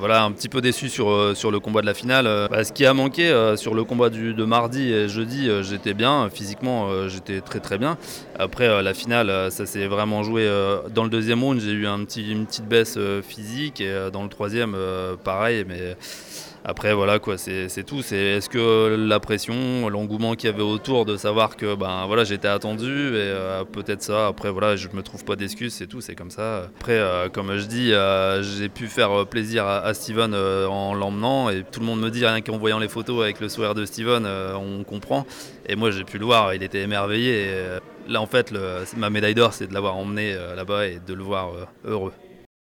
Voilà, un petit peu déçu sur le combat de la finale. Ce qui a manqué sur le combat de mardi et jeudi, j'étais bien. Physiquement, j'étais très très bien. Après, la finale, ça s'est vraiment joué. Dans le deuxième round, j'ai eu une petite baisse physique. Et dans le troisième, pareil. Mais après, voilà, quoi, c'est tout. Est-ce que la pression, l'engouement qu'il y avait autour de savoir que voilà, j'étais attendu et peut-être ça. Après, voilà, je me trouve pas d'excuses, c'est tout, c'est comme ça. Après, comme je dis, j'ai pu faire plaisir à Steven en l'emmenant et tout le monde me dit, rien qu'en voyant les photos avec le sourire de Steven, on comprend. Et moi, j'ai pu le voir, il était émerveillé. Et, là, en fait, ma médaille d'or, c'est de l'avoir emmené là-bas et de le voir heureux.